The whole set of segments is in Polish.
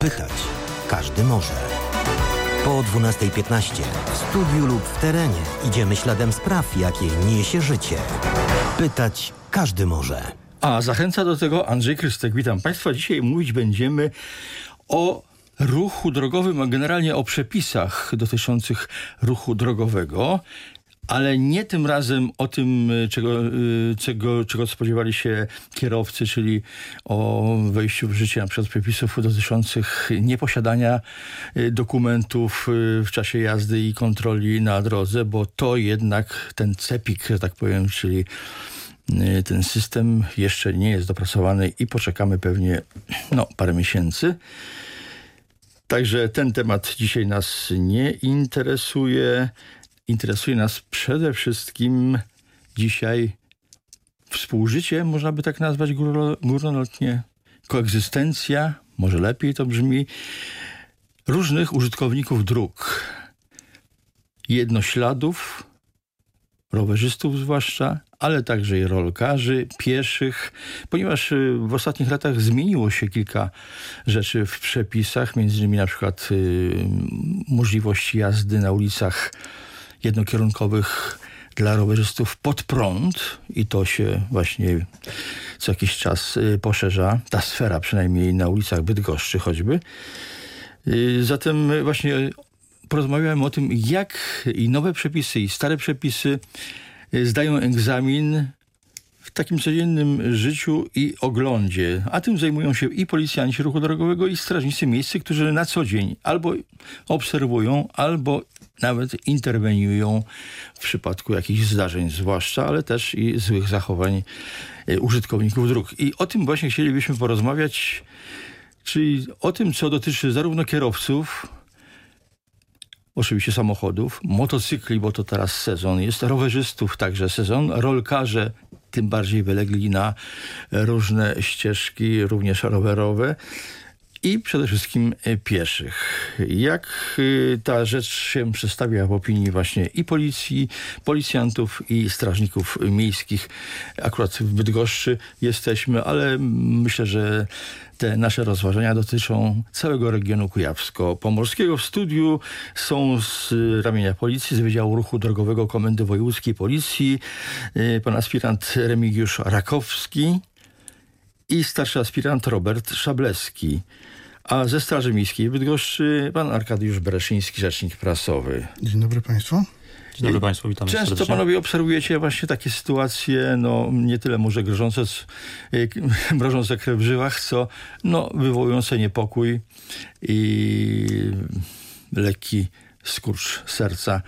Pytać każdy może. Po 12:15 w studiu lub w terenie idziemy śladem spraw, jakie niesie życie. Pytać każdy może. A zachęca do tego Andrzej Krystek. Witam Państwa. Dzisiaj mówić będziemy o ruchu drogowym, a generalnie o przepisach dotyczących ruchu drogowego. Ale nie tym razem o tym, czego spodziewali się kierowcy, czyli o wejściu w życie na przykład przepisów dotyczących nieposiadania dokumentów w czasie jazdy i kontroli na drodze, bo to jednak ten CEPiK, że tak powiem, czyli ten system jeszcze nie jest dopracowany i poczekamy pewnie parę miesięcy. Także ten temat dzisiaj nas nie interesuje. Interesuje nas przede wszystkim dzisiaj współżycie, można by tak nazwać górnolotnie, koegzystencja, może lepiej to brzmi, różnych użytkowników dróg, jednośladów, rowerzystów zwłaszcza, ale także i rolkarzy, pieszych, ponieważ w ostatnich latach zmieniło się kilka rzeczy w przepisach, między innymi na przykład możliwość jazdy na ulicach jednokierunkowych dla rowerzystów pod prąd i to się właśnie co jakiś czas poszerza, ta sfera przynajmniej na ulicach Bydgoszczy choćby. Zatem właśnie porozmawiałem o tym, jak i nowe przepisy, i stare przepisy zdają egzamin w takim codziennym życiu i oglądzie. A tym zajmują się i policjanci ruchu drogowego, i strażnicy miejscy, którzy na co dzień albo obserwują, albo nawet interweniują w przypadku jakichś zdarzeń zwłaszcza, ale też i złych zachowań użytkowników dróg. I o tym właśnie chcielibyśmy porozmawiać, czyli o tym, co dotyczy zarówno kierowców, oczywiście samochodów, motocykli, bo to teraz sezon jest, rowerzystów także sezon, rolkarze tym bardziej wylegli na różne ścieżki, również rowerowe, i przede wszystkim pieszych. Jak ta rzecz się przedstawia w opinii właśnie i policji, policjantów i strażników miejskich. Akurat w Bydgoszczy jesteśmy, ale myślę, że te nasze rozważania dotyczą całego regionu kujawsko-pomorskiego. W studiu są z ramienia policji, z Wydziału Ruchu Drogowego Komendy Wojewódzkiej Policji, pan aspirant Remigiusz Rakowski i starszy aspirant Robert Szablewski. A ze Straży Miejskiej w Bydgoszczy pan Arkadiusz Bereszyński, rzecznik prasowy. Dzień dobry Państwu. Dzień dobry Państwu, witam Często serdecznie. panowie obserwujecie właśnie takie sytuacje, nie tyle może mrożące krew w żyłach, co wywołujące niepokój i lekki skurcz serca.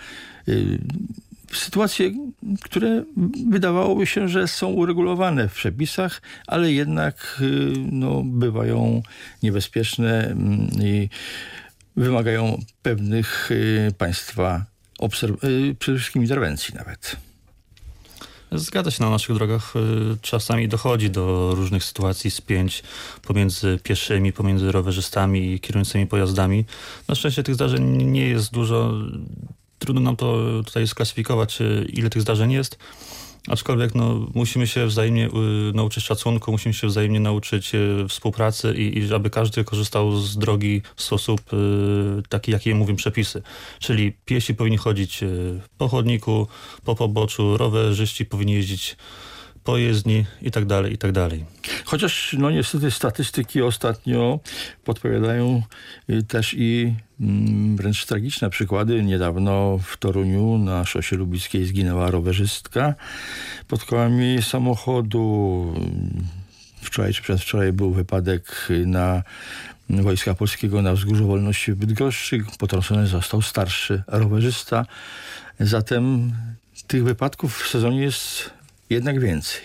Sytuacje, które wydawałoby się, że są uregulowane w przepisach, ale jednak bywają niebezpieczne i wymagają pewnych państwa przede wszystkim interwencji nawet. Zgadza się, na naszych drogach czasami dochodzi do różnych sytuacji, spięć pomiędzy pieszymi, pomiędzy rowerzystami i kierującymi pojazdami. Na szczęście tych zdarzeń nie jest dużo. Trudno nam to tutaj sklasyfikować, ile tych zdarzeń jest. Aczkolwiek musimy się wzajemnie nauczyć szacunku, musimy się wzajemnie nauczyć współpracy i aby każdy korzystał z drogi w sposób taki, jaki mówią przepisy. Czyli piesi powinni chodzić po chodniku, po poboczu, rowerzyści powinni jeździć po jezdni i tak dalej, i tak dalej. Chociaż niestety statystyki ostatnio podpowiadają też i wręcz tragiczne przykłady. Niedawno w Toruniu na szosie lubickiej zginęła rowerzystka pod kołami samochodu. Wczoraj czy przedwczoraj był wypadek na Wojska Polskiego na Wzgórzu Wolności w Bydgoszczy. Potrącony został starszy rowerzysta. Zatem tych wypadków w sezonie jest jednak więcej.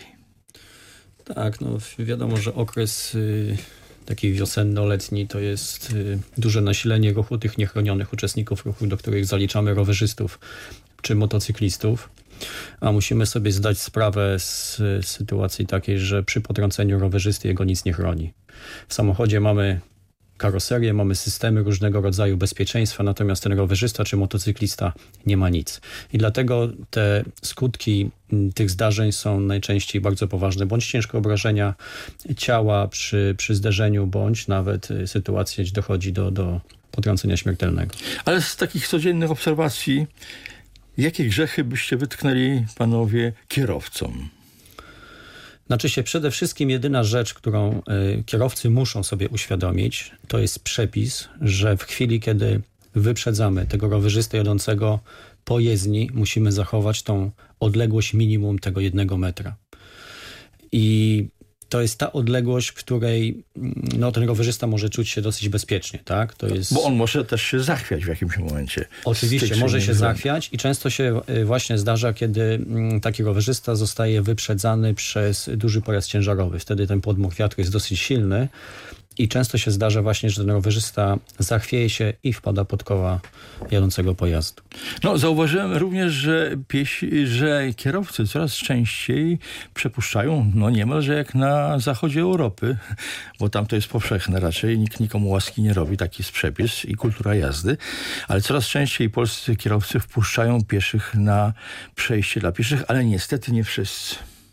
Tak, wiadomo, że okres taki wiosenno-letni to jest duże nasilenie ruchu tych niechronionych uczestników ruchu, do których zaliczamy rowerzystów czy motocyklistów. A musimy sobie zdać sprawę z sytuacji takiej, że przy potrąceniu rowerzysty jego nic nie chroni. W samochodzie mamy karoserię, mamy systemy różnego rodzaju bezpieczeństwa, natomiast ten rowerzysta czy motocyklista nie ma nic. I dlatego te skutki tych zdarzeń są najczęściej bardzo poważne, bądź ciężkie obrażenia ciała przy zderzeniu, bądź nawet sytuacje, gdzie dochodzi do potrącenia śmiertelnego. Ale z takich codziennych obserwacji, jakie grzechy byście wytknęli, panowie, kierowcom? Znaczy się przede wszystkim jedyna rzecz, którą kierowcy muszą sobie uświadomić, to jest przepis, że w chwili, kiedy wyprzedzamy tego rowerzystę jadącego po jezdni, musimy zachować tą odległość minimum tego 1 metra. I to jest ta odległość, w której ten rowerzysta może czuć się dosyć bezpiecznie, tak? To jest... Bo on może też się zachwiać w jakimś momencie. Oczywiście, może się zachwiać i często się właśnie zdarza, kiedy taki rowerzysta zostaje wyprzedzany przez duży pojazd ciężarowy. Wtedy ten podmuch wiatru jest dosyć silny i często się zdarza właśnie, że ten rowerzysta zachwieje się i wpada pod koła jadącego pojazdu. Zauważyłem również, że kierowcy coraz częściej przepuszczają, niemalże jak na zachodzie Europy, bo tam to jest powszechne raczej, nikt nikomu łaski nie robi, taki jest przepis i kultura jazdy, ale coraz częściej polscy kierowcy wpuszczają pieszych na przejście dla pieszych, ale niestety nie wszyscy.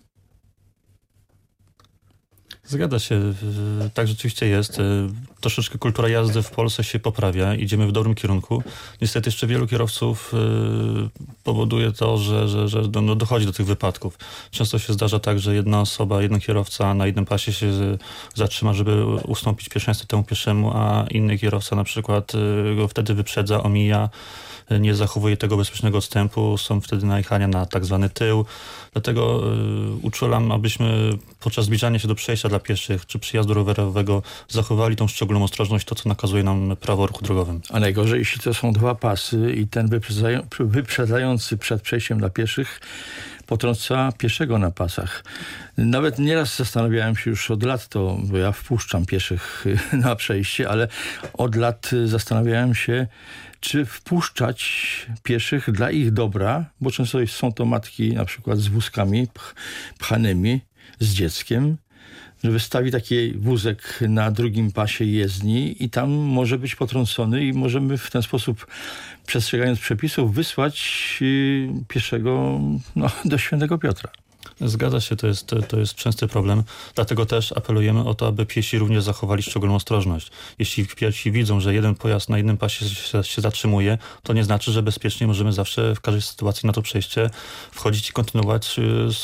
Zgadza się, tak rzeczywiście jest. Troszeczkę kultura jazdy w Polsce się poprawia, idziemy w dobrym kierunku. Niestety jeszcze wielu kierowców powoduje to, że dochodzi do tych wypadków. Często się zdarza tak, że jedna osoba, jeden kierowca na jednym pasie się zatrzyma, żeby ustąpić pierwszeństwo temu pieszemu, a inny kierowca na przykład go wtedy wyprzedza, omija, nie zachowuje tego bezpiecznego odstępu, są wtedy najechania na tak zwany tył. Dlatego uczulam, abyśmy podczas zbliżania się do przejścia dla pieszych czy przyjazdu rowerowego zachowali tą szczególną ostrożność, to co nakazuje nam prawo o ruchu drogowym. A najgorzej, jeśli to są 2 pasy i ten wyprzedzający przed przejściem dla pieszych potrąca pieszego na pasach. Nawet nieraz zastanawiałem się już od lat, bo ja wpuszczam pieszych na przejście, ale od lat zastanawiałem się, czy wpuszczać pieszych dla ich dobra, bo często są to matki na przykład z wózkami pchanymi, z dzieckiem, że wystawi taki wózek na drugim pasie jezdni i tam może być potrącony i możemy w ten sposób, przestrzegając przepisów, wysłać pieszego do Świętego Piotra. Zgadza się, to jest częsty problem. Dlatego też apelujemy o to, aby piesi również zachowali szczególną ostrożność. Jeśli piesi widzą, że jeden pojazd na jednym pasie się zatrzymuje, to nie znaczy, że bezpiecznie możemy zawsze w każdej sytuacji na to przejście wchodzić i kontynuować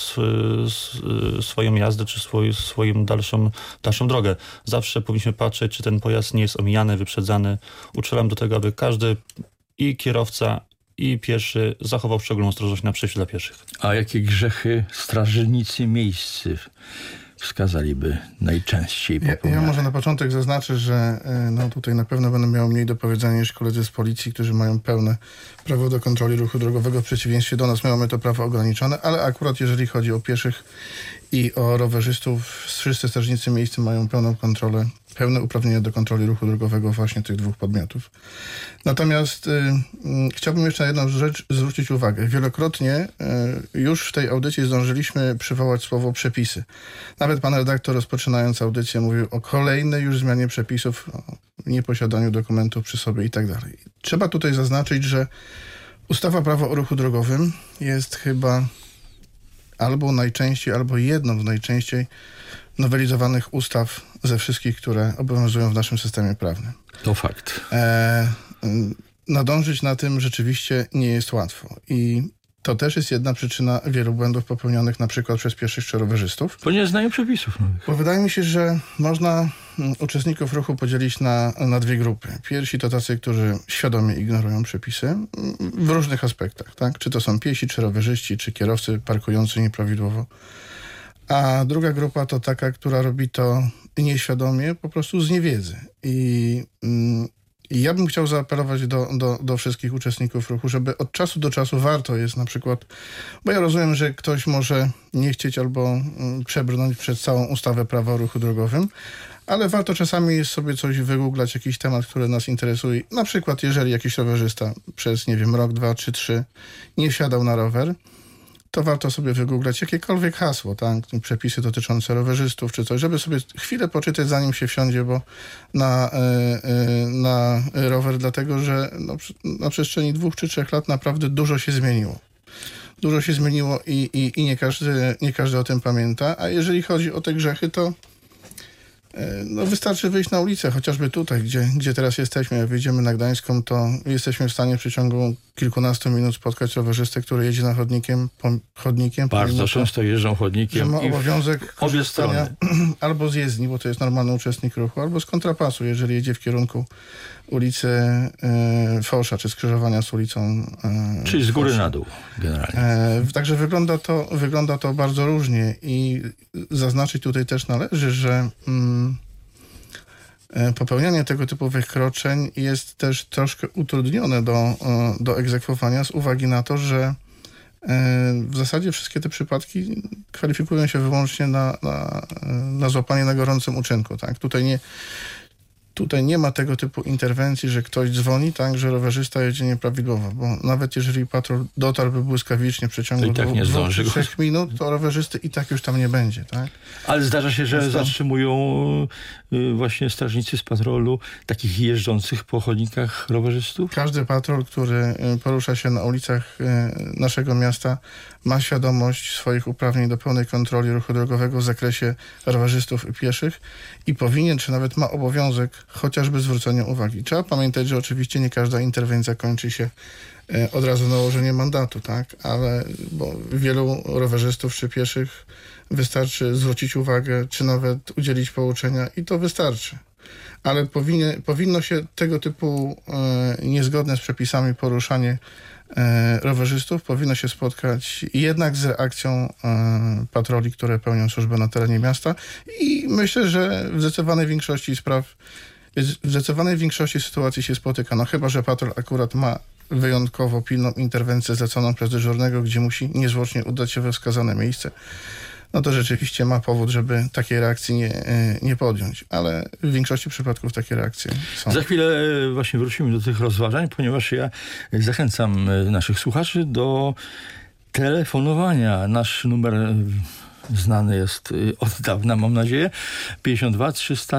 swoją jazdę, czy swoją dalszą drogę. Zawsze powinniśmy patrzeć, czy ten pojazd nie jest omijany, wyprzedzany. Uczulam do tego, aby każdy i kierowca, i pieszy zachował szczególną ostrożność na przejściu dla pieszych. A jakie grzechy strażnicy miejscy wskazaliby najczęściej popełniane? Ja może na początek zaznaczę, że tutaj na pewno będę miał mniej do powiedzenia niż koledzy z policji, którzy mają pełne prawo do kontroli ruchu drogowego. W przeciwieństwie do nas my mamy to prawo ograniczone, ale akurat jeżeli chodzi o pieszych i o rowerzystów, wszyscy strażnicy miejscy mają pełną kontrolę, pełne uprawnienia do kontroli ruchu drogowego właśnie tych 2 podmiotów. Natomiast chciałbym jeszcze na jedną rzecz zwrócić uwagę. Wielokrotnie już w tej audycji zdążyliśmy przywołać słowo przepisy. Nawet pan redaktor, rozpoczynając audycję, mówił o kolejnej już zmianie przepisów, o nieposiadaniu dokumentów przy sobie i tak dalej. Trzeba tutaj zaznaczyć, że ustawa Prawo o ruchu drogowym jest chyba albo najczęściej, albo jedną z najczęściej nowelizowanych ustaw ze wszystkich, które obowiązują w naszym systemie prawnym. To fakt. Nadążyć na tym rzeczywiście nie jest łatwo. I to też jest jedna przyczyna wielu błędów popełnionych na przykład przez pieszych czy rowerzystów. Bo nie znają przepisów nowych. Bo wydaje mi się, że można uczestników ruchu podzielić na 2 grupy. Pierwsi to tacy, którzy świadomie ignorują przepisy w różnych aspektach, tak? Czy to są piesi, czy rowerzyści, czy kierowcy parkujący nieprawidłowo. A druga grupa to taka, która robi to nieświadomie, po prostu z niewiedzy. I ja bym chciał zaapelować do wszystkich uczestników ruchu, żeby od czasu do czasu warto jest na przykład, bo ja rozumiem, że ktoś może nie chcieć albo przebrnąć przez całą ustawę Prawa o ruchu drogowym, ale warto czasami jest sobie coś wygooglać, jakiś temat, który nas interesuje. Na przykład, jeżeli jakiś rowerzysta przez, rok, 2 czy 3 nie wsiadał na rower, to warto sobie wygooglać jakiekolwiek hasło, tak? Przepisy dotyczące rowerzystów czy coś, żeby sobie chwilę poczytać, zanim się wsiądzie, bo na rower, dlatego że na przestrzeni 2 czy 3 lat naprawdę dużo się zmieniło. Dużo się zmieniło i nie każdy o tym pamięta. A jeżeli chodzi o te grzechy, to wystarczy wyjść na ulicę, chociażby tutaj, gdzie teraz jesteśmy. Jak wyjdziemy na Gdańską, to jesteśmy w stanie w przeciągu kilkunastu minut spotkać rowerzystę, który jedzie na chodnikiem. Bardzo często jeżdżą chodnikiem. Że ma obowiązek korzystania albo z jezdni, bo to jest normalny uczestnik ruchu, albo z kontrapasu, jeżeli jedzie w kierunku ulicy Fosza, czy skrzyżowania z ulicą Czyli z góry Fosza. na dół generalnie. Także wygląda to bardzo różnie i zaznaczyć tutaj też należy, że popełnianie tego typu wykroczeń jest też troszkę utrudnione do egzekwowania z uwagi na to, że w zasadzie wszystkie te przypadki kwalifikują się wyłącznie na złapanie na gorącym uczynku. Tak? Tutaj nie ma tego typu interwencji, że ktoś dzwoni, tak, że rowerzysta jedzie nieprawidłowo, bo nawet jeżeli patrol dotarłby błyskawicznie w przeciągu 2-3 minut, to rowerzysty i tak już tam nie będzie. Tak? Ale zdarza się, że zatrzymują właśnie strażnicy z patrolu takich jeżdżących po chodnikach rowerzystów? Każdy patrol, który porusza się na ulicach naszego miasta, ma świadomość swoich uprawnień do pełnej kontroli ruchu drogowego w zakresie rowerzystów i pieszych i powinien, czy nawet ma obowiązek chociażby zwrócenia uwagi. Trzeba pamiętać, że oczywiście nie każda interwencja kończy się od razu nałożeniem mandatu, tak? Bo wielu rowerzystów czy pieszych wystarczy zwrócić uwagę, czy nawet udzielić pouczenia i to wystarczy. Ale powinno się tego typu niezgodne z przepisami poruszanie rowerzystów powinno się spotkać jednak z reakcją patroli, które pełnią służbę na terenie miasta i myślę, że w zdecydowanej większości sytuacji się spotyka. No chyba że patrol akurat ma wyjątkowo pilną interwencję zleconą przez dyżurnego, gdzie musi niezwłocznie udać się we wskazane miejsce. No to rzeczywiście ma powód, żeby takiej reakcji nie podjąć. Ale w większości przypadków takie reakcje są. Za chwilę właśnie wrócimy do tych rozważań, ponieważ ja zachęcam naszych słuchaczy do telefonowania. Nasz numer znany jest od dawna, mam nadzieję. 52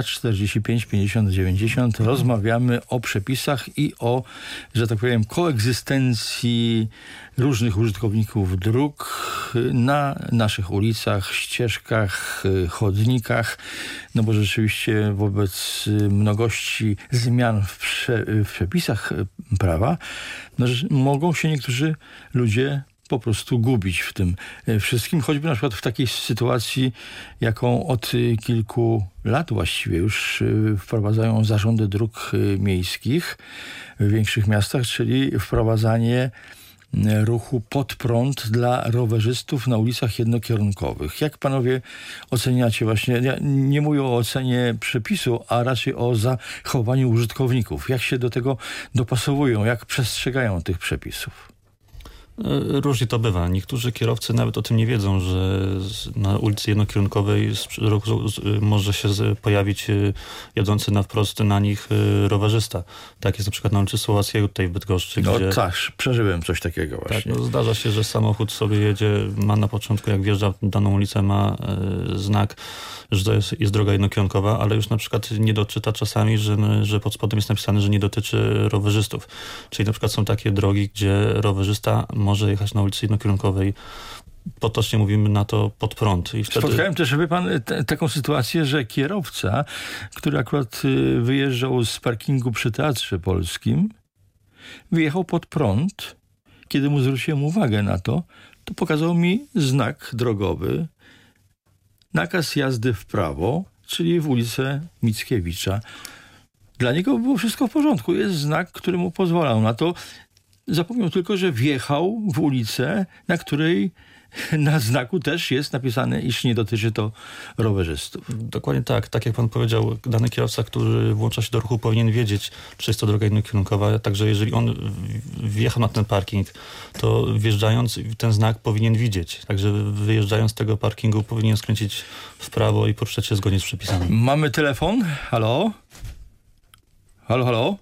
345 50 90. Rozmawiamy o przepisach i o, że tak powiem, koegzystencji różnych użytkowników dróg na naszych ulicach, ścieżkach, chodnikach. No bo rzeczywiście wobec mnogości zmian w przepisach prawa mogą się niektórzy ludzie po prostu gubić w tym wszystkim, choćby na przykład w takiej sytuacji, jaką od kilku lat właściwie już wprowadzają zarządy dróg miejskich w większych miastach, czyli wprowadzanie ruchu pod prąd dla rowerzystów na ulicach jednokierunkowych. Jak panowie oceniacie właśnie, ja nie mówię o ocenie przepisu, a raczej o zachowaniu użytkowników. Jak się do tego dopasowują, jak przestrzegają tych przepisów? Różnie to bywa. Niektórzy kierowcy nawet o tym nie wiedzą, że na ulicy jednokierunkowej może się pojawić jadący na wprost na nich rowerzysta. Tak jest na przykład na ulicy Słowackiego tutaj w Bydgoszczy. No gdzie, tak, przeżyłem coś takiego właśnie. Tak, zdarza się, że samochód sobie jedzie, ma na początku, jak wjeżdża w daną ulicę, ma znak, że to jest droga jednokierunkowa, ale już na przykład nie doczyta czasami, że pod spodem jest napisane, że nie dotyczy rowerzystów. Czyli na przykład są takie drogi, gdzie rowerzysta może jechać na ulicy jednokierunkowej. Potocznie mówimy na to pod prąd. I wtedy... Spotkałem też, wie pan, taką sytuację, że kierowca, który akurat wyjeżdżał z parkingu przy Teatrze Polskim, wyjechał pod prąd. Kiedy mu zwróciłem uwagę na to pokazał mi znak drogowy, nakaz jazdy w prawo, czyli w ulicę Mickiewicza. Dla niego było wszystko w porządku. Jest znak, który mu pozwalał na to. Zapomniał tylko, że wjechał w ulicę, na której na znaku też jest napisane, iż nie dotyczy to rowerzystów. Dokładnie tak. Tak jak pan powiedział, dany kierowca, który włącza się do ruchu, powinien wiedzieć, czy jest to droga jednokierunkowa. Także jeżeli on wjechał na ten parking, to wjeżdżając ten znak powinien widzieć. Także wyjeżdżając z tego parkingu powinien skręcić w prawo i poruszać się zgodnie z przepisami. Mamy telefon? Halo? Halo, halo?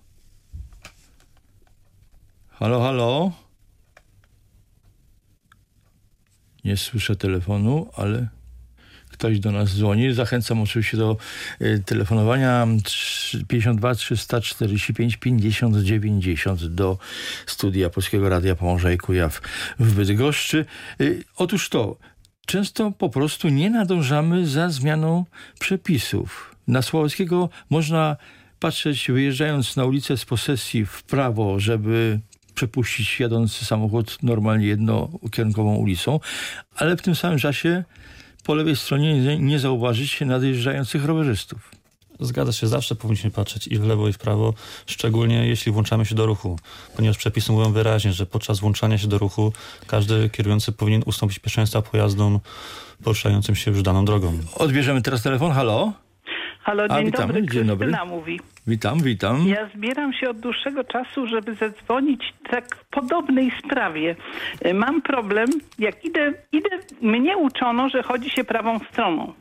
Halo, halo? Nie słyszę telefonu, ale ktoś do nas dzwoni. Zachęcam oczywiście do telefonowania 52 345 50 90 do studia Polskiego Radia Pomorza i Kujaw w Bydgoszczy. Otóż to, często po prostu nie nadążamy za zmianą przepisów. Na Sławockiego można patrzeć, wyjeżdżając na ulicę z posesji w prawo, żeby przepuścić jadący samochód normalnie jednokierunkową ulicą, ale w tym samym czasie po lewej stronie nie zauważyć nadjeżdżających rowerzystów. Zgadza się, zawsze powinniśmy patrzeć i w lewo, i w prawo, szczególnie jeśli włączamy się do ruchu, ponieważ przepisy mówią wyraźnie, że podczas włączania się do ruchu każdy kierujący powinien ustąpić pierwszeństwa pojazdom poruszającym się już daną drogą. Odbierzemy teraz telefon. Halo? Halo, dzień witamy. dobry. Dzień dobry. Krystyna mówi. Witam. Ja zbieram się od dłuższego czasu, żeby zadzwonić tak w podobnej sprawie. Mam problem, jak idę, mnie uczono, że chodzi się prawą stroną.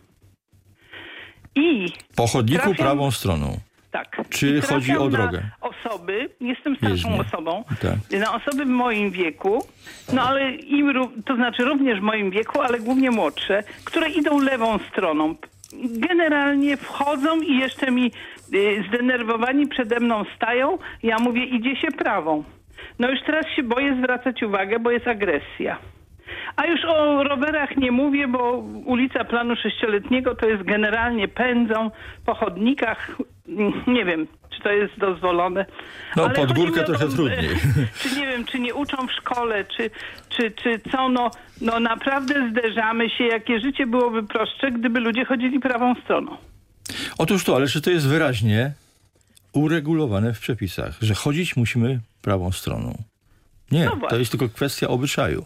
I Po chodniku prawą stroną. tak. Czy chodzi o drogę? Na osoby, jestem starszą Jezdnie. osobą, Tak. na osoby w moim wieku, no ale to znaczy również w moim wieku, ale głównie młodsze, które idą lewą stroną. Generalnie wchodzą i jeszcze mi zdenerwowani przede mną stają. Ja mówię, idzie się prawą. No już teraz się boję zwracać uwagę, bo jest agresja. A już o rowerach nie mówię, bo ulica Planu Sześcioletniego to jest generalnie pędzą po chodnikach. Nie wiem, czy to jest dozwolone. No ale pod chodzi górkę mi o to, trochę trudniej. Czy nie wiem, czy nie uczą w szkole, czy co, no naprawdę zderzamy się, jakie życie byłoby prostsze, gdyby ludzie chodzili prawą stroną. Otóż to, ale czy to jest wyraźnie uregulowane w przepisach, że chodzić musimy prawą stroną? Nie, No to właśnie. jest tylko kwestia obyczaju.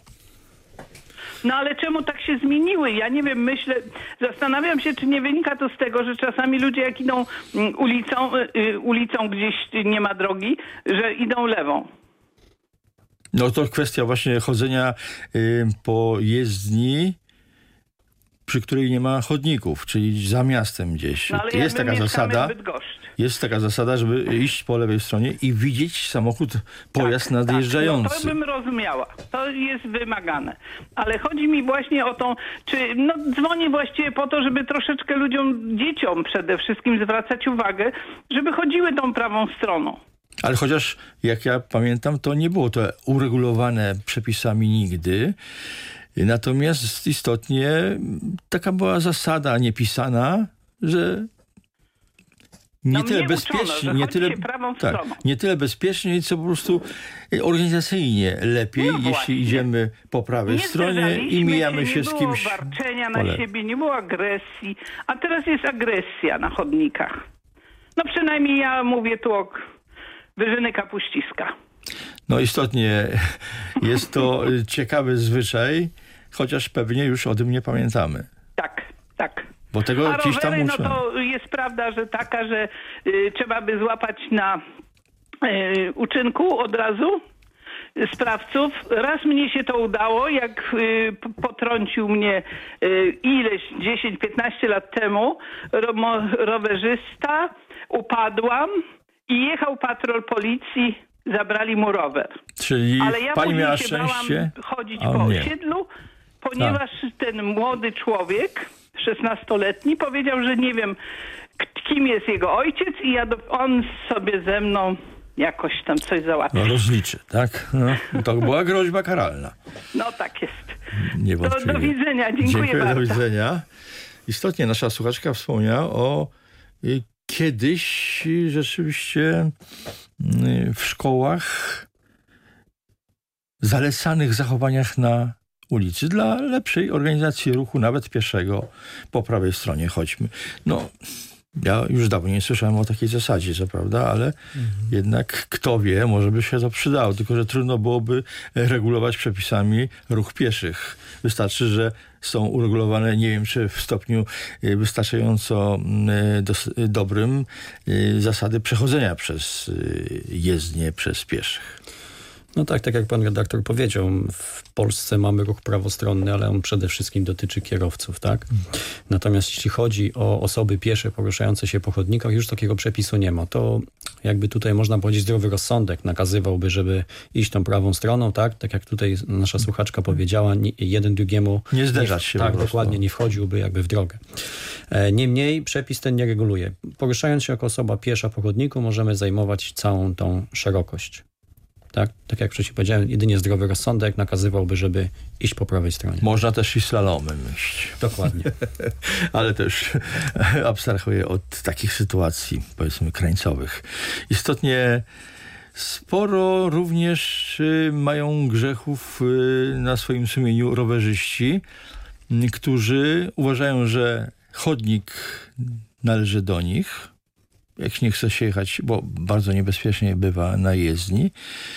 No ale czemu tak się zmieniły? Ja nie wiem, zastanawiam się, czy nie wynika to z tego, że czasami ludzie jak idą ulicą gdzieś nie ma drogi, że idą lewą. No to kwestia właśnie chodzenia po jezdni, przy której nie ma chodników, czyli za miastem gdzieś. No ale Jest taka zasada. Jest taka zasada, żeby iść po lewej stronie i widzieć samochód, pojazd nadjeżdżający. Tak, no to bym rozumiała. To jest wymagane. Ale chodzi mi właśnie o tą, dzwonię właściwie po to, żeby troszeczkę dzieciom przede wszystkim zwracać uwagę, żeby chodziły tą prawą stroną. Ale chociaż, jak ja pamiętam, to nie było to uregulowane przepisami nigdy. Natomiast istotnie taka była zasada niepisana, że nie tyle bezpiecznie, nie tyle bezpiecznie, co po prostu organizacyjnie lepiej, jeśli idziemy po prawej stronie i mijamy się z kimś. Nie było warczenia na siebie, nie było agresji, a teraz jest agresja na chodnikach. No przynajmniej ja mówię tu o Wyżyny Kapuściska. No istotnie jest to ciekawy zwyczaj, chociaż pewnie już o tym nie pamiętamy. Tak. Bo tego gdzieś tam rowery, muszę. no to jest prawda, że trzeba by złapać na uczynku od razu sprawców. Raz mnie się to udało, jak potrącił mnie ileś 10-15 lat temu rowerzysta, upadłam i jechał patrol policji, zabrali mu rower. Czyli ale ja pani miała się szczęście? bałam chodzić po osiedlu, ponieważ ten młody człowiek, 16-letni, powiedział, że nie wiem, kim jest jego ojciec i on sobie ze mną jakoś tam coś załatwił. No rozliczy, tak? No, to była groźba karalna. No tak jest. Niewątpliwie. Do widzenia, dziękuję bardzo. Do widzenia. Istotnie nasza słuchaczka wspomniała o kiedyś rzeczywiście w szkołach zalecanych zachowaniach na ulicy dla lepszej organizacji ruchu, nawet pieszego, po prawej stronie chodźmy. No, ja już dawno nie słyszałem o takiej zasadzie, co prawda, ale jednak kto wie, może by się to przydało, tylko że trudno byłoby regulować przepisami ruch pieszych. Wystarczy, że są uregulowane, nie wiem, czy w stopniu wystarczająco dobrym, zasady przechodzenia przez jezdnię, przez pieszych. No tak jak pan redaktor powiedział, w Polsce mamy ruch prawostronny, ale on przede wszystkim dotyczy kierowców, tak? Natomiast jeśli chodzi o osoby piesze poruszające się po chodnikach, już takiego przepisu nie ma. To jakby tutaj można powiedzieć zdrowy rozsądek nakazywałby, żeby iść tą prawą stroną, tak? Tak jak tutaj nasza słuchaczka powiedziała, jeden drugiemu nie zderzać się. Tak, dokładnie, nie wchodziłby jakby w drogę. Niemniej przepis ten nie reguluje. Poruszając się jako osoba piesza po chodniku, możemy zajmować całą tą szerokość. Tak jak wcześniej powiedziałem, jedynie zdrowy rozsądek nakazywałby, żeby iść po prawej stronie. Można też i slalomem iść. Dokładnie. Ale też abstrahuję od takich sytuacji, powiedzmy, krańcowych. Istotnie sporo również mają grzechów na swoim sumieniu rowerzyści, którzy uważają, że chodnik należy do nich, jak nie chce się jechać, bo bardzo niebezpiecznie bywa na jezdni.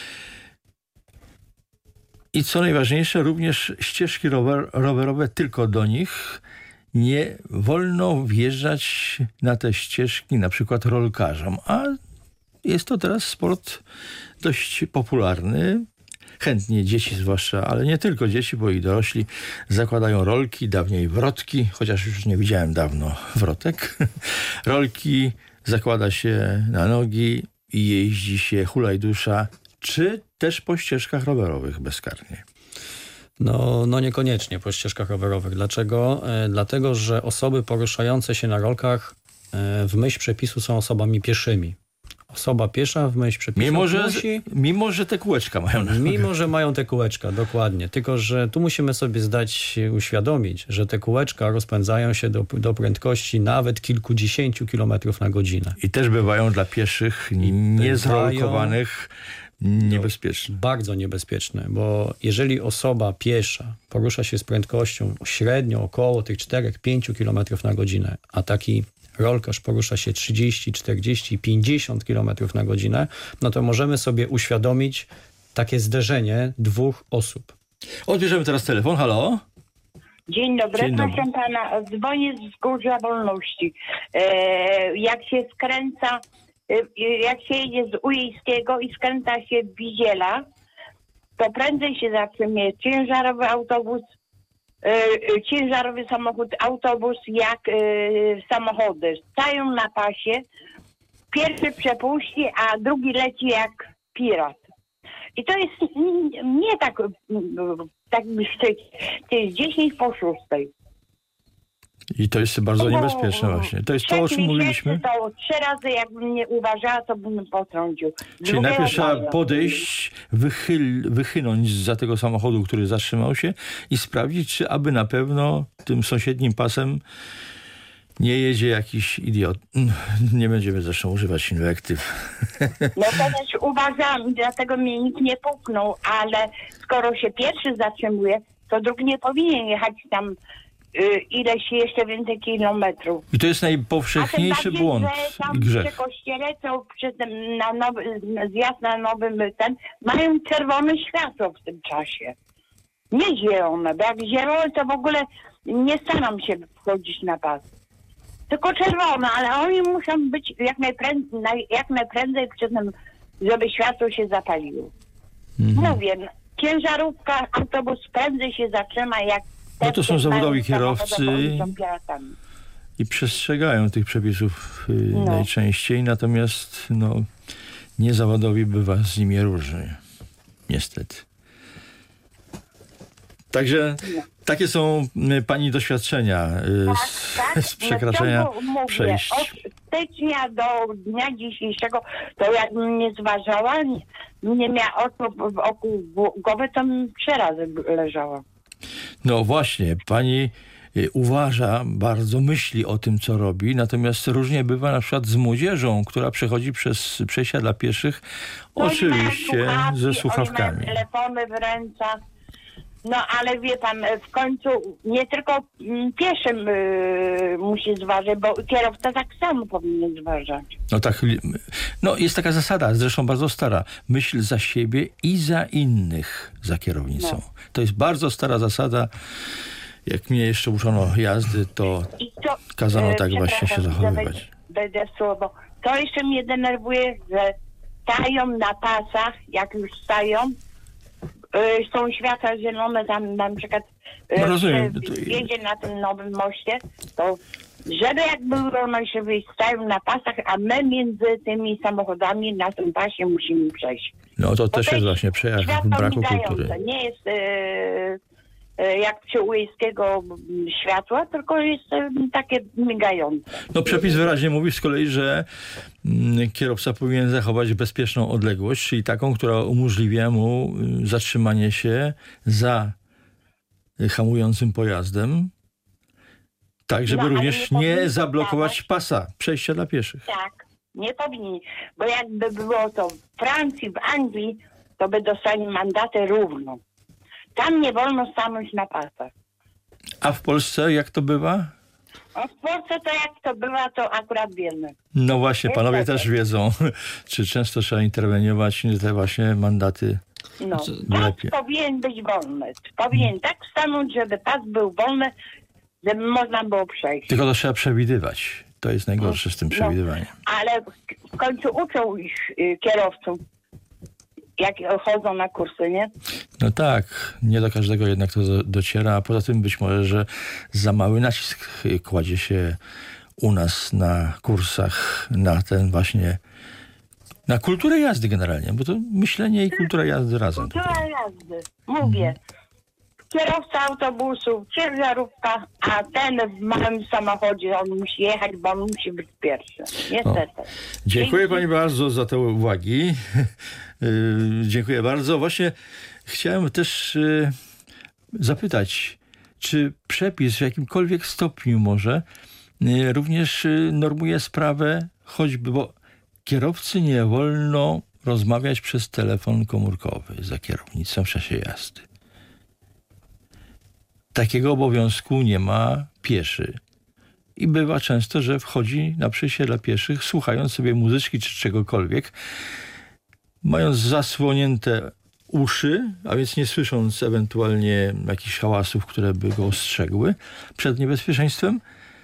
I co najważniejsze, również ścieżki rowerowe tylko do nich. Nie wolno wjeżdżać na te ścieżki na przykład rolkarzom. A jest to teraz sport dość popularny. Chętnie dzieci zwłaszcza, ale nie tylko dzieci, bo i dorośli zakładają rolki, dawniej wrotki, chociaż już nie widziałem dawno wrotek. Rolki zakłada się na nogi i jeździ się hulajdusza, czy też po ścieżkach rowerowych bezkarnie. No niekoniecznie po ścieżkach rowerowych. Dlaczego? Dlatego, że osoby poruszające się na rolkach w myśl przepisu są osobami pieszymi. Osoba piesza w myśl przepisu mimo, że te kółeczka mają na nogach. Mimo, że mają te kółeczka, dokładnie. Tylko, że tu musimy sobie uświadomić, że te kółeczka rozpędzają się do prędkości nawet kilkudziesięciu kilometrów na godzinę. I też bywają dla pieszych niezrolkowanych niebezpieczne. Bardzo niebezpieczne, bo jeżeli osoba piesza porusza się z prędkością średnio około tych 4-5 kilometrów na godzinę, a taki rolkarz porusza się 30, 40, 50 km na godzinę, no to możemy sobie uświadomić takie zderzenie dwóch osób. Odbierzemy teraz telefon. Halo? Dzień dobry, proszę pana, dzwonię z Wzgórza Wolności. Jak się skręca, jak się jedzie z Ujejskiego i skręca się w Wiziela, to prędzej się zatrzymie ciężarowy autobus, ciężarowy samochód, autobus, jak samochody. Stają na pasie, pierwszy przepuści, a drugi leci jak pirat. I to jest nie tak myśleć, to jest 10 po 6. I to jest bardzo niebezpieczne właśnie. To jest to, o czym mówiliśmy. To 3 razy, jakbym nie uważała, to bym potrącił. Czyli najpierw trzeba podejść, wychynąć za tego samochodu, który zatrzymał się i sprawdzić, czy aby na pewno tym sąsiednim pasem nie jedzie jakiś idiot. Nie będziemy zresztą używać inwektyw. No to też uważam, dlatego mnie nikt nie puknął, ale skoro się pierwszy zatrzymuje, to drugi nie powinien jechać tam ileś jeszcze więcej kilometrów. I to jest najpowszechniejszy błąd i grzech. Przy kościele, co zjazd na nowym mają czerwone światło w tym czasie. Nie zielone, bo jak zielone, to w ogóle nie staram się wchodzić na pas. Tylko czerwone, ale oni muszą być jak najprędzej przy tym, żeby światło się zapaliło. Mówię, ciężarówka, autobus prędzej się zatrzyma, jak no to są zawodowi kierowcy i przestrzegają tych przepisów najczęściej, natomiast niezawodowi bywa z nimi różnie. Niestety. Także takie są pani doświadczenia z przekraczania przejść. Od stycznia do dnia dzisiejszego, to jakbym nie zważała, nie miała oczu wokół głowy, to bym 3 razy leżała. No właśnie, pani uważa bardzo, myśli o tym, co robi, natomiast różnie bywa na przykład z młodzieżą, która przechodzi przez przejścia dla pieszych, oczywiście ze słuchawkami. Oni mają telefony w rękach. No ale wie pan, w końcu nie tylko pieszym musi zważyć, bo kierowca tak samo powinien zważać. No tak, jest taka zasada, zresztą bardzo stara. Myśl za siebie i za innych za kierownicą. No. To jest bardzo stara zasada. Jak mnie jeszcze uczono jazdy, to kazano tak właśnie się zachowywać. Będę słowo. To jeszcze mnie denerwuje, że stają na pasach, jak już stają, są światła zielone, tam na przykład rozumiem. jedzie na tym nowym moście, to żeby jak był wolność, żeby stają na pasach, a my między tymi samochodami na tym pasie musimy przejść. No to też jest właśnie przejaw braku kultury. Nie jest jak przy Ujejskiego światła, tylko jest takie migające. No przepis wyraźnie mówi z kolei, że kierowca powinien zachować bezpieczną odległość, czyli taką, która umożliwia mu zatrzymanie się za hamującym pojazdem, tak żeby również nie zablokować pasa przejścia dla pieszych. Tak, nie powinni, bo jakby było to w Francji, w Anglii, to by dostali mandaty równo. Tam nie wolno stanąć na pasach. A w Polsce jak to bywa? A w Polsce to jak to bywa, to akurat wiemy. No właśnie, panowie też wiedzą, czy często trzeba interweniować, te właśnie mandaty. No, pas powinien być wolny. Powinien tak stanąć, żeby pas był wolny, żeby można było przejść. Tylko to trzeba przewidywać. To jest najgorsze z tym przewidywaniem. Ale w końcu uczą ich kierowców, jak chodzą na kursy, nie? No tak, nie do każdego jednak to dociera, a poza tym być może, że za mały nacisk kładzie się u nas na kursach, na ten właśnie, na kulturę jazdy generalnie, bo to myślenie i kultura jazdy razem. Kultura jazdy, mówię. Kierowca autobusu, ciężarówka, a ten w małym samochodzie, on musi jechać, bo on musi być pierwszy. Niestety. Dziękuję pani bardzo za te uwagi. Dziękuję bardzo. Właśnie chciałem też zapytać, czy przepis w jakimkolwiek stopniu może również normuje sprawę, choćby, bo kierowcy nie wolno rozmawiać przez telefon komórkowy za kierownicą w czasie jazdy. Takiego obowiązku nie ma pieszy. I bywa często, że wchodzi na przejście dla pieszych, słuchając sobie muzyczki czy czegokolwiek, mając zasłonięte uszy, a więc nie słysząc ewentualnie jakichś hałasów, które by go ostrzegły przed niebezpieczeństwem,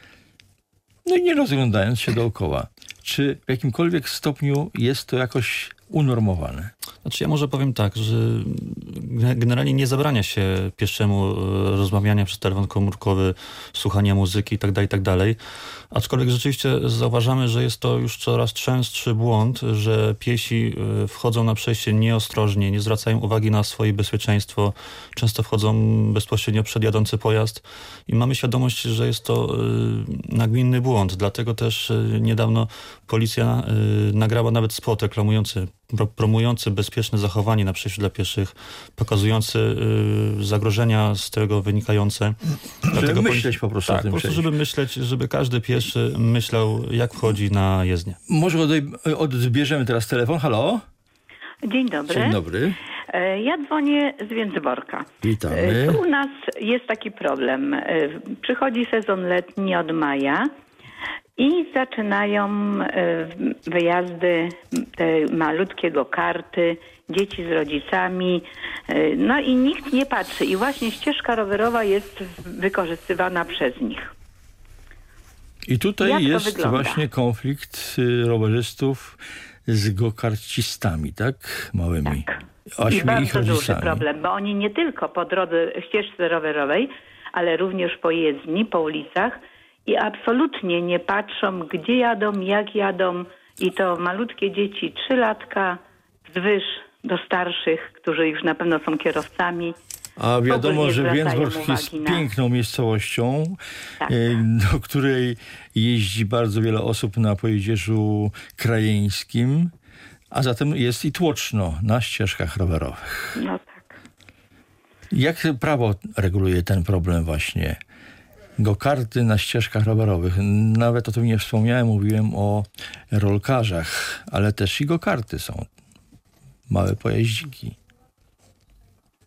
no i nie rozglądając się dookoła. Czy w jakimkolwiek stopniu jest to jakoś unormowane? Znaczy ja może powiem tak, że generalnie nie zabrania się pieszemu rozmawiania przez telefon komórkowy, słuchania muzyki itd., aczkolwiek rzeczywiście zauważamy, że jest to już coraz częstszy błąd, że piesi wchodzą na przejście nieostrożnie, nie zwracają uwagi na swoje bezpieczeństwo, często wchodzą bezpośrednio przed jadący pojazd i mamy świadomość, że jest to nagminny błąd, dlatego też niedawno policja nagrała nawet spot reklamujący, promujący bezpieczne zachowanie na przejściu dla pieszych, pokazujący zagrożenia z tego wynikające. Żeby myśleć po prostu o tym. Po prostu, żeby myśleć, żeby każdy pieszy myślał, jak wchodzi na jezdnię. Może odbierzemy teraz telefon. Halo? Dzień dobry. Dzień dobry. Ja dzwonię z Więcborka. Witamy. Tu u nas jest taki problem. Przychodzi sezon letni od maja i zaczynają wyjazdy, te malutkie go-karty, dzieci z rodzicami, no i nikt nie patrzy. I właśnie ścieżka rowerowa jest wykorzystywana przez nich. I tutaj Jak to jest wygląda? właśnie konflikt rowerzystów z go-karcistami, tak? Małymi. Tak. I I bardzo duży problem, bo oni nie tylko po drodze ścieżce rowerowej, ale również po jezdni, po ulicach i absolutnie nie patrzą, gdzie jadą, jak jadą. I to malutkie dzieci, 3-latka, wzwyż do starszych, którzy już na pewno są kierowcami. A wiadomo, że Więcbork jest piękną miejscowością, tak, do której jeździ bardzo wiele osób na Pojezierzu Krajeńskim, a zatem jest i tłoczno na ścieżkach rowerowych. No tak. Jak prawo reguluje ten problem właśnie? Go-karty na ścieżkach rowerowych. Nawet o tym nie wspomniałem, mówiłem o rolkarzach, ale też i go-karty są. Małe pojeździki.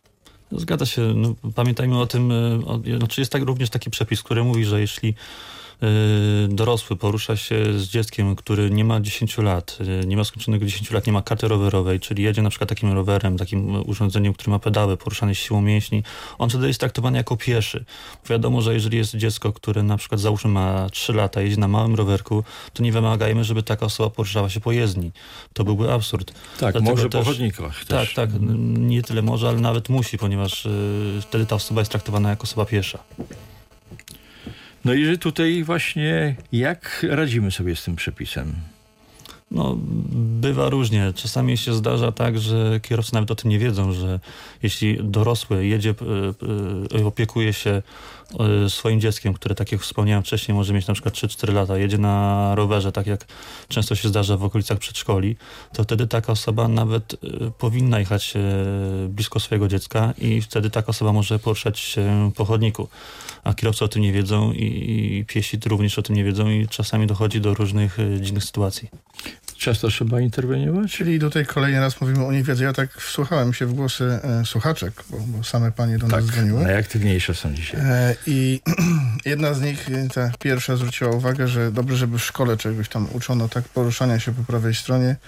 Zgadza się. No, pamiętajmy o tym, znaczy jest tak również taki przepis, który mówi, że jeśli dorosły porusza się z dzieckiem, który nie ma 10 lat, nie ma skończonego 10 lat, nie ma karty rowerowej, czyli jedzie na przykład takim rowerem, takim urządzeniem, który ma pedały, poruszany siłą mięśni, on wtedy jest traktowany jako pieszy. Wiadomo, że jeżeli jest dziecko, które na przykład załóżmy ma 3 lata, jeździ na małym rowerku, to nie wymagajmy, żeby taka osoba poruszała się po jezdni. To byłby absurd. Tak, Dlatego może też, po chodnikach też. Tak, nie tyle może, ale nawet musi, ponieważ wtedy ta osoba jest traktowana jako osoba piesza. No i że tutaj właśnie jak radzimy sobie z tym przepisem? No, bywa różnie. Czasami się zdarza tak, że kierowcy nawet o tym nie wiedzą, że jeśli dorosły jedzie, opiekuje się swoim dzieckiem, które, tak jak wspomniałem wcześniej, może mieć na przykład 3-4 lata, jedzie na rowerze, tak jak często się zdarza w okolicach przedszkoli, to wtedy taka osoba nawet powinna jechać blisko swojego dziecka i wtedy taka osoba może poruszać się po chodniku. A kierowcy o tym nie wiedzą i piesi również o tym nie wiedzą i czasami dochodzi do różnych dziwnych sytuacji. Często trzeba interweniować? Czyli tutaj kolejny raz mówimy o niewiedzy. Ja tak wsłuchałem się w głosy słuchaczek, bo same panie do nas dzwoniły. Najaktywniejsze są dzisiaj. I jedna z nich, ta pierwsza, zwróciła uwagę, że dobrze, żeby w szkole czegoś tam uczono, tak, poruszania się po prawej stronie.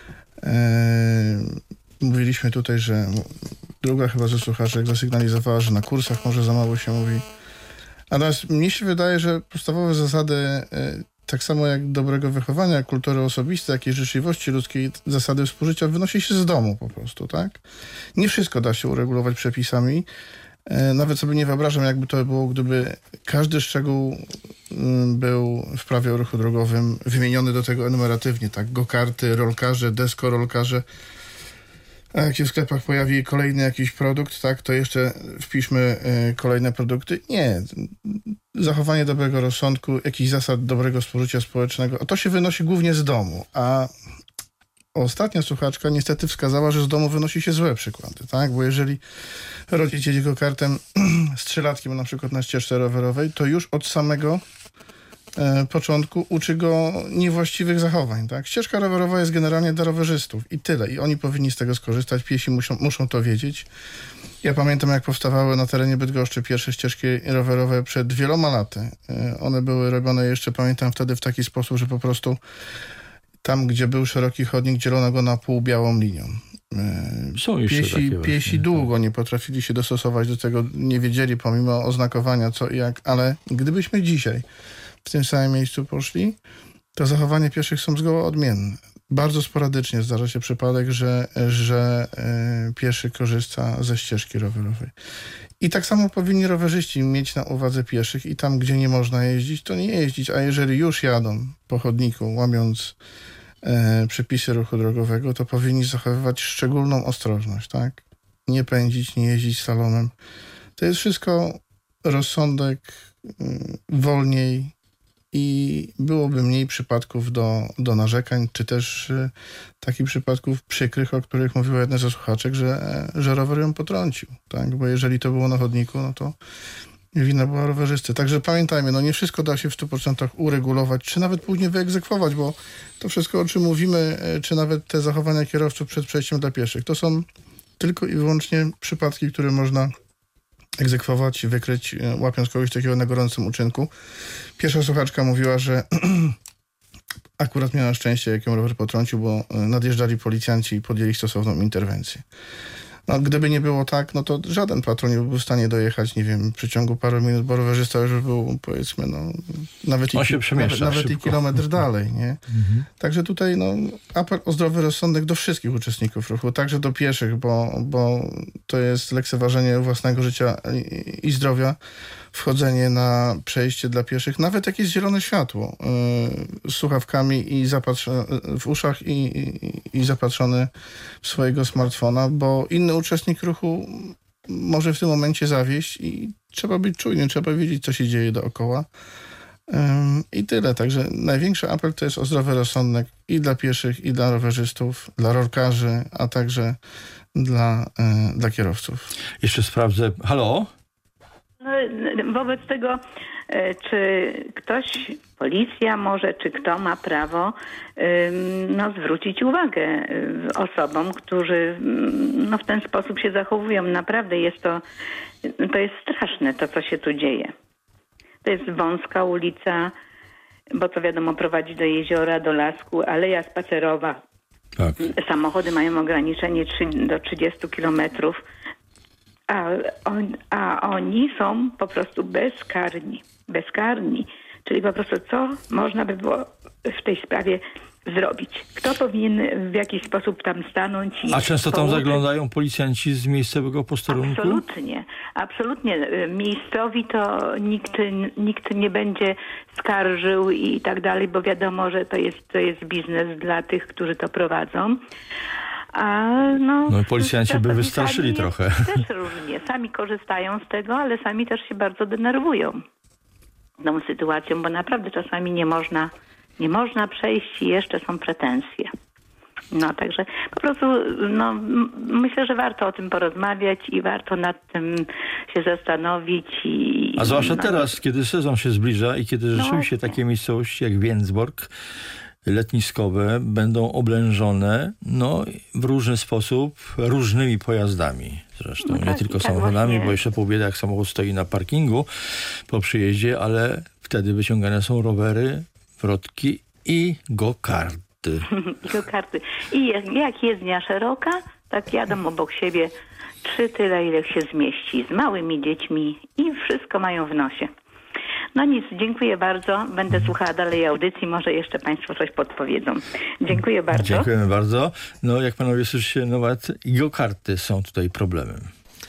Mówiliśmy tutaj, że druga chyba ze słuchaczek zasygnalizowała, że na kursach może za mało się mówi. A natomiast mnie się wydaje, że podstawowe zasady, tak samo jak dobrego wychowania, kultury osobistej, jak i życzliwości ludzkiej, zasady współżycia wynosi się z domu po prostu, tak? Nie wszystko da się uregulować przepisami. Nawet sobie nie wyobrażam, jakby to było, gdyby każdy szczegół był w prawie o ruchu drogowym wymieniony do tego enumeratywnie, tak? Go-karty, rolkarze, deskorolkarze. A jak się w sklepach pojawi kolejny jakiś produkt, tak, to jeszcze wpiszmy kolejne produkty. Nie. Zachowanie dobrego rozsądku, jakichś zasad dobrego współżycia społecznego, to się wynosi głównie z domu. A ostatnia słuchaczka niestety wskazała, że z domu wynosi się złe przykłady, tak? Bo jeżeli rodzic jedzie go-kartem z 3-latkiem na przykład na ścieżce rowerowej, to już od samego początku uczy go niewłaściwych zachowań, tak? Ścieżka rowerowa jest generalnie dla rowerzystów i tyle. I oni powinni z tego skorzystać. Piesi muszą to wiedzieć. Ja pamiętam, jak powstawały na terenie Bydgoszczy pierwsze ścieżki rowerowe przed wieloma laty. One były robione jeszcze, pamiętam, wtedy w taki sposób, że po prostu tam, gdzie był szeroki chodnik, dzielono go na pół białą linią. Są jeszcze Piesi długo nie potrafili się dostosować do tego, nie wiedzieli pomimo oznakowania co i jak, ale gdybyśmy dzisiaj w tym samym miejscu poszli, to zachowania pieszych są zgoła odmienne. Bardzo sporadycznie zdarza się przypadek, że pieszy korzysta ze ścieżki rowerowej. I tak samo powinni rowerzyści mieć na uwadze pieszych i tam, gdzie nie można jeździć, to nie jeździć. A jeżeli już jadą po chodniku, łamiąc przepisy ruchu drogowego, to powinni zachowywać szczególną ostrożność, tak? Nie pędzić, nie jeździć salomem. To jest wszystko rozsądek, wolniej i byłoby mniej przypadków do narzekań, czy też takich przypadków przykrych, o których mówiła jedna ze słuchaczek, że rower ją potrącił, tak? Bo jeżeli to było na chodniku, no to wina była rowerzysty. Także pamiętajmy, no nie wszystko da się w 100% uregulować, czy nawet później wyegzekwować, bo to wszystko, o czym mówimy, czy nawet te zachowania kierowców przed przejściem dla pieszych, to są tylko i wyłącznie przypadki, które można egzekwować, wykryć, łapiąc kogoś takiego na gorącym uczynku. Pierwsza słuchaczka mówiła, że akurat miała szczęście, jak ją rower potrącił, bo nadjeżdżali policjanci i podjęli stosowną interwencję. No, gdyby nie było tak, no to żaden patrol nie byłby w stanie dojechać, nie wiem, w przeciągu paru minut, bo rowerzysta już był, powiedzmy, no, nawet i kilometr dalej, nie? Mhm. Także tutaj, no, apel o zdrowy rozsądek do wszystkich uczestników ruchu, także do pieszych, bo to jest lekceważenie własnego życia i zdrowia, wchodzenie na przejście dla pieszych, nawet jak jest zielone światło, z słuchawkami i w uszach i zapatrzony w swojego smartfona, bo inny uczestnik ruchu może w tym momencie zawieść i trzeba być czujny, trzeba wiedzieć, co się dzieje dookoła. I tyle. Także największy apel to jest o zdrowy rozsądek i dla pieszych, i dla rowerzystów, dla rolkarzy, a także dla kierowców. Jeszcze sprawdzę. Halo? Wobec tego, czy ktoś, policja może, czy kto ma prawo zwrócić uwagę osobom, którzy w ten sposób się zachowują. Naprawdę to jest straszne, to co się tu dzieje. To jest wąska ulica, bo to wiadomo prowadzi do jeziora, do lasku, aleja spacerowa. Tak. Samochody mają ograniczenie do 30 kilometrów, a oni są po prostu bezkarni. Czyli po prostu co można by było w tej sprawie zrobić? Kto powinien w jakiś sposób tam stanąć? A często tam zaglądają policjanci z miejscowego posterunku? Absolutnie. Miejscowi to nikt nie będzie skarżył i tak dalej, bo wiadomo, że to jest biznes dla tych, którzy to prowadzą. No policjanci by wystraszyli trochę. Też różnie. Sami korzystają z tego, ale sami też się bardzo denerwują tą sytuacją, bo naprawdę czasami nie można przejść i jeszcze są pretensje. No także po prostu myślę, że warto o tym porozmawiać i warto nad tym się zastanowić. A zwłaszcza teraz, kiedy sezon się zbliża i kiedy rzeczywiście takie miejscowości jak Więcbork letniskowe będą oblężone w różny sposób różnymi pojazdami. Zresztą nie tylko samochodami, właśnie. Bo jeszcze pół biedy jak samochód stoi na parkingu po przyjeździe, ale wtedy wyciągane są rowery, wrotki i go-karty. Go-karty. I jak jezdnia szeroka, tak jadą obok siebie 3 tyle, ile się zmieści. Z małymi dziećmi i wszystko mają w nosie. No nic, dziękuję bardzo. Będę słuchała dalej audycji. Może jeszcze Państwo coś podpowiedzą. Dziękuję bardzo. Dziękujemy bardzo. Jak panowie słyszycie, nawet i go-karty są tutaj problemem.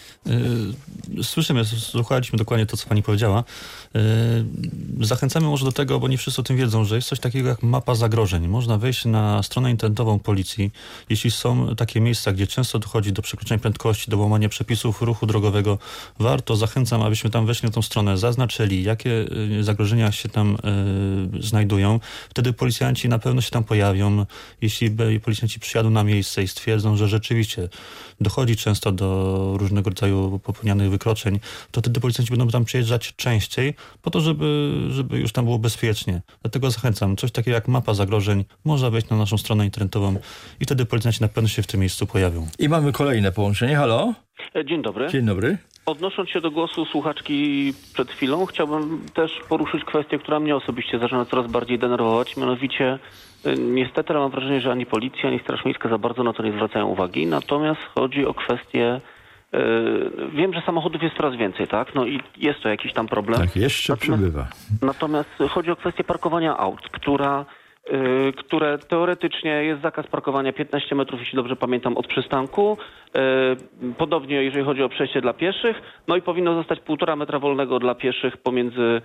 Słyszymy, słuchaliśmy dokładnie to, co pani powiedziała. Zachęcamy może do tego, bo nie wszyscy o tym wiedzą, że jest coś takiego jak mapa zagrożeń. Można wejść na stronę internetową policji. Jeśli są takie miejsca, gdzie często dochodzi do przekroczenia prędkości, do łamania przepisów ruchu drogowego, zachęcam, abyśmy tam weszli na tą stronę, zaznaczyli, jakie zagrożenia się tam znajdują. Wtedy policjanci na pewno się tam pojawią. Jeśli policjanci przyjadą na miejsce i stwierdzą, że rzeczywiście dochodzi często do różnego rodzaju popełnianych wykroczeń, to wtedy policjanci będą tam przyjeżdżać częściej po to, żeby już tam było bezpiecznie. Dlatego zachęcam. Coś takiego jak mapa zagrożeń można wejść na naszą stronę internetową i wtedy policjanci na pewno się w tym miejscu pojawią. I mamy kolejne połączenie. Halo? Dzień dobry. Dzień dobry. Odnosząc się do głosu słuchaczki przed chwilą, chciałbym też poruszyć kwestię, która mnie osobiście zaczyna coraz bardziej denerwować. Mianowicie niestety mam wrażenie, że ani policja, ani Straż Miejska za bardzo na to nie zwracają uwagi. Natomiast chodzi o kwestię wiem, że samochodów jest coraz więcej, tak? I jest to jakiś tam problem. Tak, jeszcze przybywa. Natomiast chodzi o kwestię parkowania aut, które teoretycznie jest zakaz parkowania 15 metrów, jeśli dobrze pamiętam, od przystanku. Podobnie jeżeli chodzi o przejście dla pieszych. I powinno zostać 1,5 metra wolnego dla pieszych pomiędzy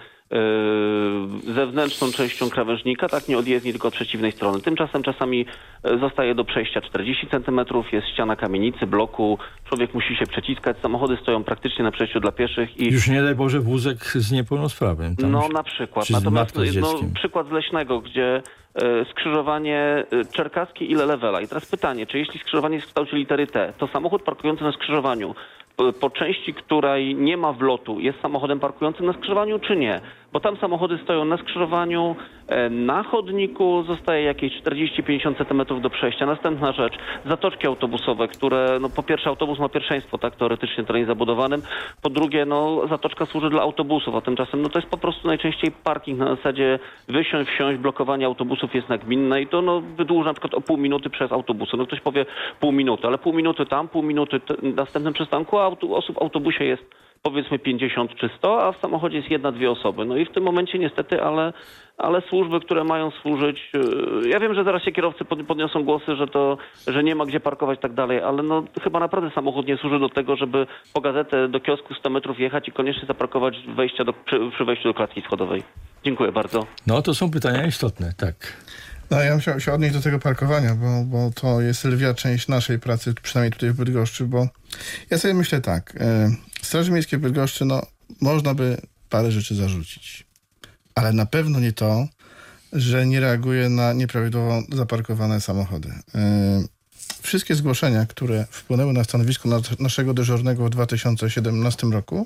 zewnętrzną częścią krawężnika, tak, nie odjezdni, tylko od przeciwnej strony. Tymczasem czasami zostaje do przejścia 40 centymetrów, jest ściana kamienicy, bloku, człowiek musi się przeciskać, samochody stoją praktycznie na przejściu dla pieszych. I już nie daj Boże wózek z niepełnosprawnym. Na przykład. Natomiast przykład z Leśnego, gdzie skrzyżowanie Czerkaskiej i Lelewela. I teraz pytanie, czy jeśli skrzyżowanie jest w kształcie litery T, to samochód parkujący na skrzyżowaniu po części, której nie ma wlotu, jest samochodem parkującym na skrzyżowaniu, czy nie? Bo tam samochody stoją na skrzyżowaniu, na chodniku zostaje jakieś 40-50 cm do przejścia. Następna rzecz, zatoczki autobusowe, które, po pierwsze autobus ma pierwszeństwo, tak, teoretycznie w terenie zabudowanym, po drugie, zatoczka służy dla autobusów, a tymczasem, to jest po prostu najczęściej parking na zasadzie wysiąść, wsiąść, blokowanie autobusów jest nagminne i to, wydłuża na przykład o pół minuty przez autobusy. Ktoś powie pół minuty, ale pół minuty tam, pół minuty w następnym przystanku, a osób w autobusie jest powiedzmy 50 czy 100, a w samochodzie jest 1-2 osoby. I w tym momencie niestety, ale służby, które mają służyć, ja wiem, że zaraz się kierowcy podniosą głosy, że nie ma gdzie parkować i tak dalej, ale chyba naprawdę samochód nie służy do tego, żeby po gazetę do kiosku 100 metrów jechać i koniecznie zaparkować przy wejściu do klatki schodowej. Dziękuję bardzo. To są pytania istotne, tak. Ja bym chciał się odnieść do tego parkowania, bo to jest lwia część naszej pracy, przynajmniej tutaj w Bydgoszczy, bo ja sobie myślę tak, Straży Miejskiej w Bydgoszczy, można by parę rzeczy zarzucić, ale na pewno nie to, że nie reaguje na nieprawidłowo zaparkowane samochody. Wszystkie zgłoszenia, które wpłynęły na stanowisko naszego dyżurnego w 2017 roku,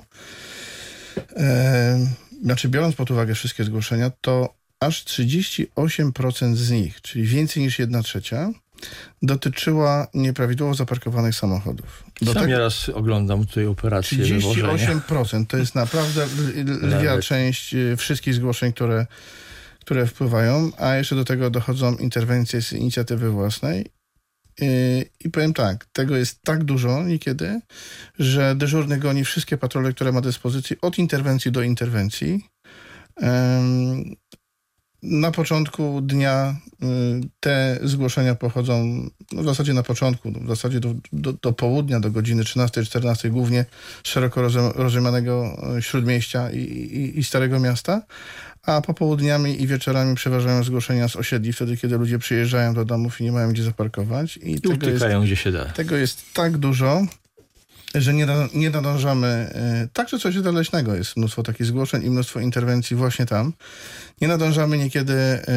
biorąc pod uwagę wszystkie zgłoszenia, to aż 38% z nich, czyli więcej niż 1/3, dotyczyła nieprawidłowo zaparkowanych samochodów. Sam raz oglądam tutaj operację 38% to jest naprawdę lwia część wszystkich zgłoszeń, które wpływają, a jeszcze do tego dochodzą interwencje z inicjatywy własnej. I powiem tak, tego jest tak dużo niekiedy, że dyżurny goni wszystkie patrole, które ma dyspozycji, od interwencji do interwencji. Na początku dnia te zgłoszenia pochodzą, w zasadzie na początku, w zasadzie do południa, do godziny 13-14, głównie szeroko rozumianego Śródmieścia i Starego Miasta, a popołudniami i wieczorami przeważają zgłoszenia z osiedli, wtedy kiedy ludzie przyjeżdżają do domów i nie mają gdzie zaparkować. I utykają gdzie się da. Tego jest tak dużo, że nie nadążamy, także coś do Leśnego jest mnóstwo takich zgłoszeń i mnóstwo interwencji właśnie tam. Nie nadążamy niekiedy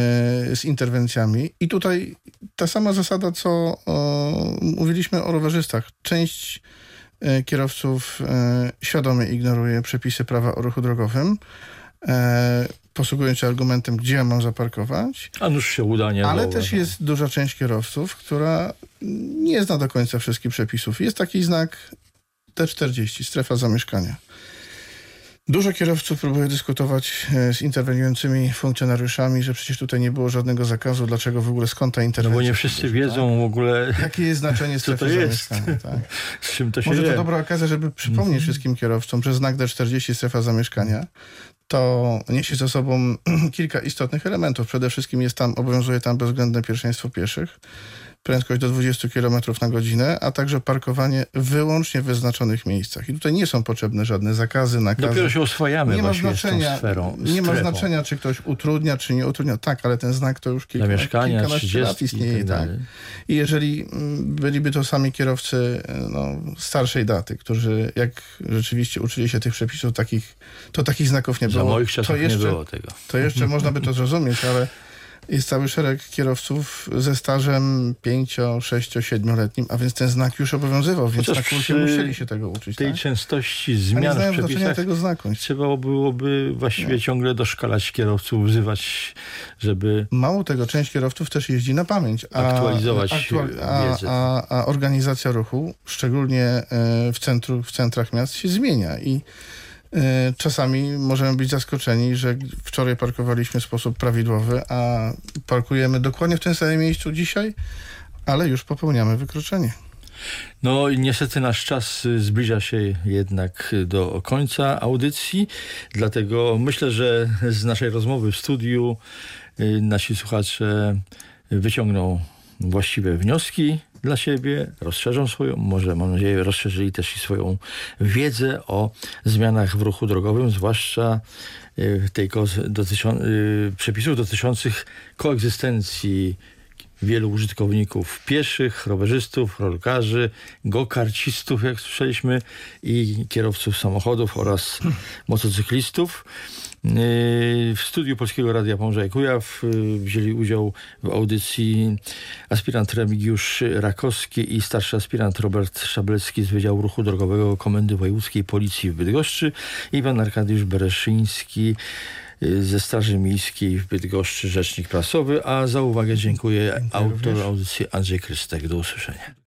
z interwencjami. I tutaj ta sama zasada, co mówiliśmy o rowerzystach. Część kierowców świadomie ignoruje przepisy prawa o ruchu drogowym, posługując się argumentem, gdzie ja mam zaparkować. A nuż się uda, nie? Ale też jest duża część kierowców, która nie zna do końca wszystkich przepisów. Jest taki znak T40, strefa zamieszkania. Dużo kierowców próbuje dyskutować z interweniującymi funkcjonariuszami, że przecież tutaj nie było żadnego zakazu, dlaczego w ogóle skąd ta interwencja? No bo nie wszyscy wiedzą w ogóle... Jakie jest znaczenie strefy zamieszkania. Tak? Z czym to się Może je? to dobra okazja, żeby przypomnieć wszystkim kierowcom, że znak D40, strefa zamieszkania, to niesie ze sobą kilka istotnych elementów. Przede wszystkim obowiązuje tam bezwzględne pierwszeństwo pieszych, prędkość do 20 km na godzinę, a także parkowanie wyłącznie w wyznaczonych miejscach. I tutaj nie są potrzebne żadne zakazy, nakazy. Dopiero się oswajamy nie ma znaczenia, sferą. Nie ma znaczenia, czy ktoś utrudnia, czy nie utrudnia. Tak, ale ten znak to już kilkanaście lat istnieje. Tak. I jeżeli byliby to sami kierowcy starszej daty, którzy jak rzeczywiście uczyli się tych przepisów, takich znaków nie było. Za moich czasów nie było tego. To jeszcze można by to zrozumieć, ale jest cały szereg kierowców ze stażem 5, 6, 7-letnim, a więc ten znak już obowiązywał, więc na kursie musieli się tego uczyć. Tej częstości zmian w przepisach tego znaku. Trzeba byłoby właściwie ciągle doszkalać kierowców, wzywać, żeby... Mało tego, część kierowców też jeździ na pamięć. Aktualizować wiedzę. A organizacja ruchu, szczególnie w centrach miast, się zmienia i czasami możemy być zaskoczeni, że wczoraj parkowaliśmy w sposób prawidłowy, a parkujemy dokładnie w tym samym miejscu dzisiaj, ale już popełniamy wykroczenie. No i niestety nasz czas zbliża się jednak do końca audycji, dlatego myślę, że z naszej rozmowy w studiu nasi słuchacze wyciągną właściwe wnioski dla siebie, rozszerzą mam nadzieję, rozszerzyli też i swoją wiedzę o zmianach w ruchu drogowym, zwłaszcza przepisów dotyczących koegzystencji wielu użytkowników pieszych, rowerzystów, rolkarzy, go-karcistów, jak słyszeliśmy, i kierowców samochodów oraz motocyklistów. W studiu Polskiego Radia Pomorza i Kujaw wzięli udział w audycji aspirant Remigiusz Rakowski i starszy aspirant Robert Szabelski z Wydziału Ruchu Drogowego Komendy Wojewódzkiej Policji w Bydgoszczy i pan Arkadiusz Bereszyński ze Straży Miejskiej w Bydgoszczy, rzecznik prasowy, a za uwagę dziękuję autor audycji Andrzej Krystek. Do usłyszenia.